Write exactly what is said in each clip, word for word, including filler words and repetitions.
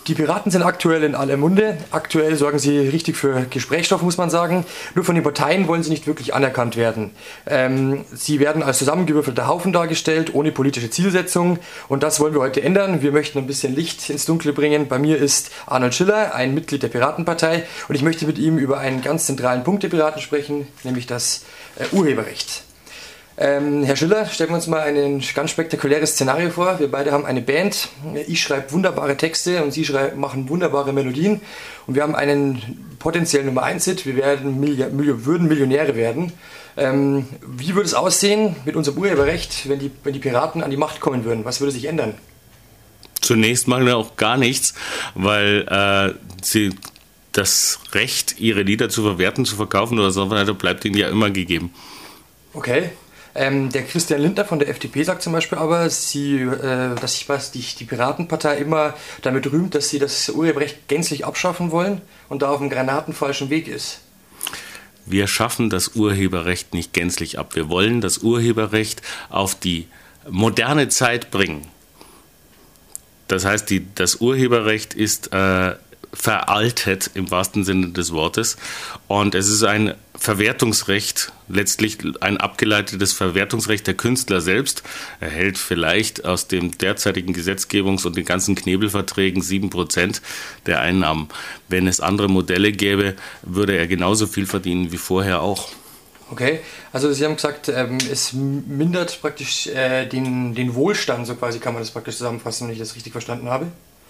Die Piraten sind aktuell in aller Munde. Aktuell sorgen sie richtig für Gesprächsstoff, muss man sagen. Nur von den Parteien wollen sie nicht wirklich anerkannt werden. Ähm, sie werden als zusammengewürfelter Haufen dargestellt, ohne politische Zielsetzung. Und das wollen wir heute ändern. Wir möchten ein bisschen Licht ins Dunkle bringen. Bei mir ist Arnold Schiller, ein Mitglied der Piratenpartei. Und ich möchte mit ihm über einen ganz zentralen Punkt der Piraten sprechen, nämlich das äh, Urheberrecht. Ähm, Herr Schiller, stellen wir uns mal ein ganz spektakuläres Szenario vor. Wir beide haben eine Band. Ich schreibe wunderbare Texte und Sie schreiben, machen wunderbare Melodien. Und wir haben einen potenziellen Nummer eins Hit. Wir werden Milli- Milli- würden Millionäre werden. Ähm, wie würde es aussehen mit unserem Urheberrecht, wenn die, wenn die Piraten an die Macht kommen würden? Was würde sich ändern? Zunächst mal auch gar nichts, weil äh, sie das Recht, ihre Lieder zu verwerten, zu verkaufen oder so weiter, bleibt ihnen ja immer gegeben. Okay. Ähm, der Christian Lindner von der F D P sagt zum Beispiel aber, sie, äh, dass sich was, die, die Piratenpartei immer damit rühmt, dass sie das Urheberrecht gänzlich abschaffen wollen und da auf einem granatenfalschen Weg ist. Wir schaffen das Urheberrecht nicht gänzlich ab. Wir wollen das Urheberrecht auf die moderne Zeit bringen. Das heißt, die, das Urheberrecht ist äh, veraltet im wahrsten Sinne des Wortes und es ist ein Verwertungsrecht, letztlich ein abgeleitetes Verwertungsrecht der Künstler selbst. Er hält vielleicht aus dem derzeitigen Gesetzgebungs- und den ganzen Knebelverträgen sieben Prozent der Einnahmen. Wenn es andere Modelle gäbe, würde er genauso viel verdienen wie vorher auch. Okay, also Sie haben gesagt, ähm, es mindert praktisch äh, den, den Wohlstand, so quasi kann man das praktisch zusammenfassen, wenn ich das richtig verstanden habe.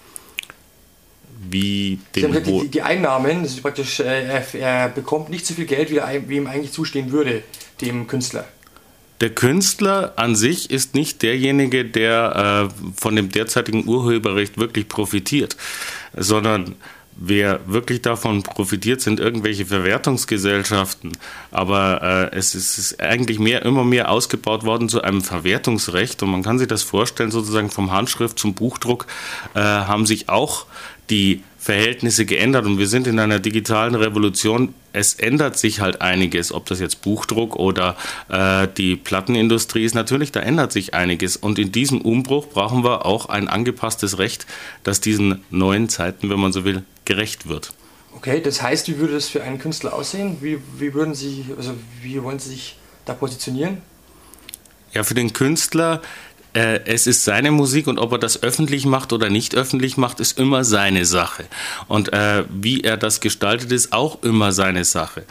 Wie Sie haben gesagt, die, die Einnahmen, das ist praktisch, äh, er, er bekommt nicht so viel Geld, wie, er, wie ihm eigentlich zustehen würde, dem Künstler. Der Künstler an sich ist nicht derjenige, der äh, von dem derzeitigen Urheberrecht wirklich profitiert, sondern wer wirklich davon profitiert, sind irgendwelche Verwertungsgesellschaften. Aber äh, es ist, ist eigentlich mehr, immer mehr ausgebaut worden zu einem Verwertungsrecht. Und man kann sich das vorstellen, sozusagen vom Handschrift zum Buchdruck äh, haben sich auch die Verhältnisse geändert. Und wir sind in einer digitalen Revolution. Es ändert sich halt einiges, ob das jetzt Buchdruck oder äh, die Plattenindustrie ist. Natürlich, da ändert sich einiges. Und in diesem Umbruch brauchen wir auch ein angepasstes Recht, das diesen neuen Zeiten, wenn man so will, gerecht wird. Okay, das heißt, wie würde das für einen Künstler aussehen? Wie, wie würden Sie, also wie wollen Sie sich da positionieren? Ja, für den Künstler, äh, es ist seine Musik und ob er das öffentlich macht oder nicht öffentlich macht, ist immer seine Sache. Und äh, wie er das gestaltet, ist auch immer seine Sache.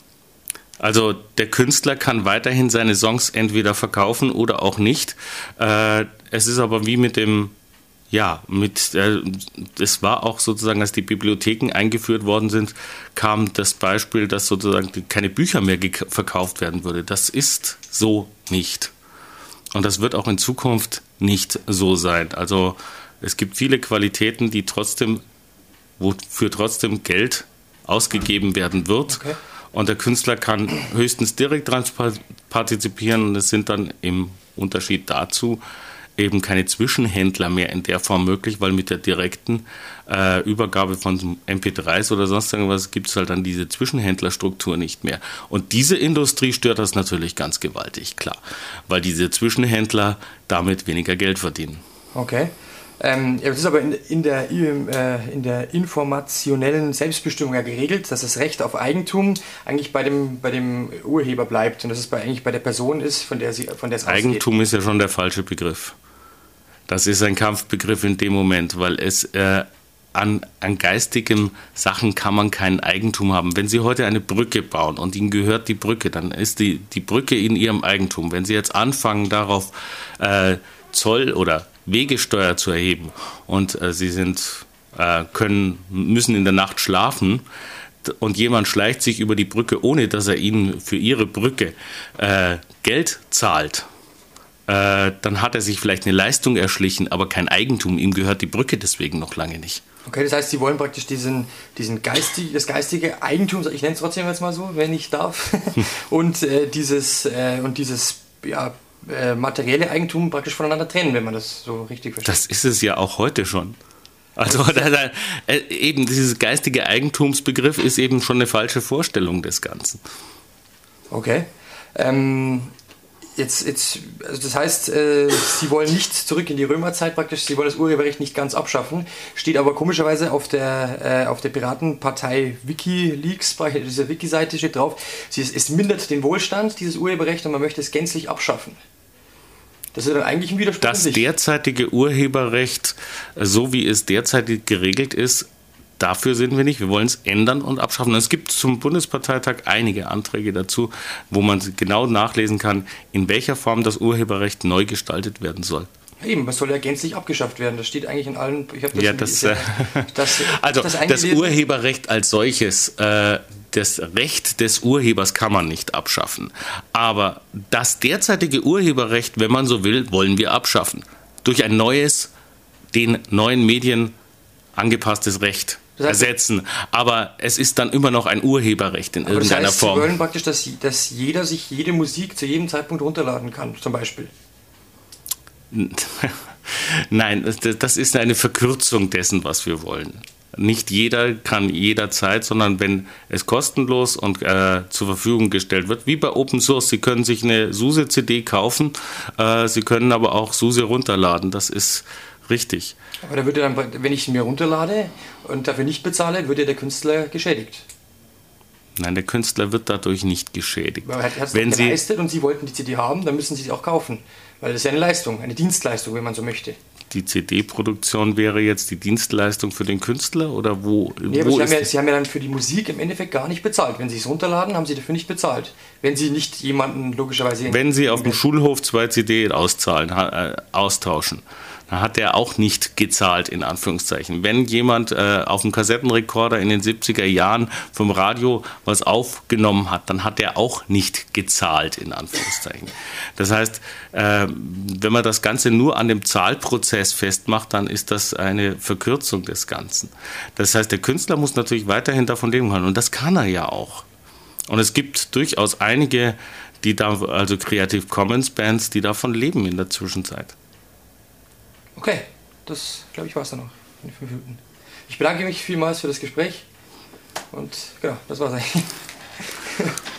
Also der Künstler kann weiterhin seine Songs entweder verkaufen oder auch nicht. Äh, es ist aber wie mit dem Ja, mit, äh, es war auch sozusagen, als die Bibliotheken eingeführt worden sind, kam das Beispiel, dass sozusagen keine Bücher mehr gek- verkauft werden würde. Das ist so nicht. Und das wird auch in Zukunft nicht so sein. Also es gibt viele Qualitäten, die trotzdem, wofür trotzdem Geld ausgegeben werden wird. Okay. Und der Künstler kann höchstens direkt daran partizipieren. Und es sind dann im Unterschied dazu eben keine Zwischenhändler mehr in der Form möglich, weil mit der direkten äh, Übergabe von M P drei s oder sonst irgendwas gibt es halt dann diese Zwischenhändlerstruktur nicht mehr. Und diese Industrie stört das natürlich ganz gewaltig, klar, weil diese Zwischenhändler damit weniger Geld verdienen. Okay. Ähm, ja, das ist aber in, in, der, äh, in der informationellen Selbstbestimmung ja geregelt, dass das Recht auf Eigentum eigentlich bei dem, bei dem Urheber bleibt und dass es bei, eigentlich bei der Person ist, von der, sie, von der es ausgeht. Eigentum ist ja schon der falsche Begriff. Das ist ein Kampfbegriff in dem Moment, weil es äh, an, an geistigen Sachen kann man kein Eigentum haben. Wenn Sie heute eine Brücke bauen und Ihnen gehört die Brücke, dann ist die, die Brücke in Ihrem Eigentum. Wenn Sie jetzt anfangen, darauf äh, Zoll oder Wegesteuer zu erheben und äh, Sie sind, äh, können, müssen in der Nacht schlafen und jemand schleicht sich über die Brücke, ohne dass er Ihnen für Ihre Brücke äh, Geld zahlt, Äh, dann hat er sich vielleicht eine Leistung erschlichen, aber kein Eigentum. Ihm gehört die Brücke deswegen noch lange nicht. Okay, das heißt, Sie wollen praktisch diesen, diesen geistig, das geistige Eigentum, ich nenne es trotzdem jetzt mal so, wenn ich darf, und äh, dieses, äh, und dieses ja, äh, materielle Eigentum praktisch voneinander trennen, wenn man das so richtig versteht. Das ist es ja auch heute schon. Also da, da, äh, eben dieses geistige Eigentumsbegriff ist eben schon eine falsche Vorstellung des Ganzen. Okay. Ähm, Jetzt, jetzt, also das heißt, äh, Sie wollen nicht zurück in die Römerzeit praktisch, Sie wollen das Urheberrecht nicht ganz abschaffen, steht aber komischerweise auf der, äh, auf der Piratenpartei Wikileaks, dieser Wiki-Seite steht drauf, sie, es, es mindert den Wohlstand, dieses Urheberrecht, und man möchte es gänzlich abschaffen. Das ist dann eigentlich ein Widerspruch. Das derzeitige Urheberrecht, so wie es derzeit geregelt ist, dafür sind wir nicht. Wir wollen es ändern und abschaffen. Und es gibt zum Bundesparteitag einige Anträge dazu, wo man genau nachlesen kann, in welcher Form das Urheberrecht neu gestaltet werden soll. Eben, es soll ja gänzlich abgeschafft werden. Das steht eigentlich in allen... Ich das ja, das, äh, das, also das, das Urheberrecht als solches, äh, das Recht des Urhebers kann man nicht abschaffen. Aber das derzeitige Urheberrecht, wenn man so will, wollen wir abschaffen. Durch ein neues, den neuen Medien angepasstes Recht. Das heißt, ersetzen. Aber es ist dann immer noch ein Urheberrecht in irgendeiner das heißt, Form. Sie wollen praktisch, dass, dass jeder sich jede Musik zu jedem Zeitpunkt runterladen kann, zum Beispiel. Nein, das ist eine Verkürzung dessen, was wir wollen. Nicht jeder kann jederzeit, sondern wenn es kostenlos und äh, zur Verfügung gestellt wird, wie bei Open Source. Sie können sich eine SUSE-C D kaufen, äh, Sie können aber auch SUSE runterladen. Das ist richtig. Aber da würde dann, wenn ich mir runterlade und dafür nicht bezahle, würde der Künstler geschädigt. Nein, der Künstler wird dadurch nicht geschädigt. Aber er hat es geleistet und Sie wollten die C D haben, dann müssen Sie sie auch kaufen. Weil das ist ja eine Leistung, eine Dienstleistung, wenn man so möchte. Die C D-Produktion wäre jetzt die Dienstleistung für den Künstler oder wo? Nee, wo aber ist Sie, haben ja, Sie haben ja dann für die Musik im Endeffekt gar nicht bezahlt. Wenn Sie es runterladen, haben Sie dafür nicht bezahlt. Wenn Sie nicht jemanden logischerweise... Wenn Sie auf dem Schulhof zwei C D auszahlen, äh, austauschen, dann hat er auch nicht gezahlt, in Anführungszeichen. Wenn jemand äh, auf dem Kassettenrekorder in den siebziger Jahren vom Radio was aufgenommen hat, dann hat er auch nicht gezahlt, in Anführungszeichen. Das heißt, äh, wenn man das Ganze nur an dem Zahlprozess festmacht, dann ist das eine Verkürzung des Ganzen. Das heißt, der Künstler muss natürlich weiterhin davon leben können und das kann er ja auch. Und es gibt durchaus einige, die da, also Creative Commons Bands, die davon leben in der Zwischenzeit. Okay, das glaube ich war es dann noch in fünf Minuten. Ich bedanke mich vielmals für das Gespräch und genau, das war's eigentlich.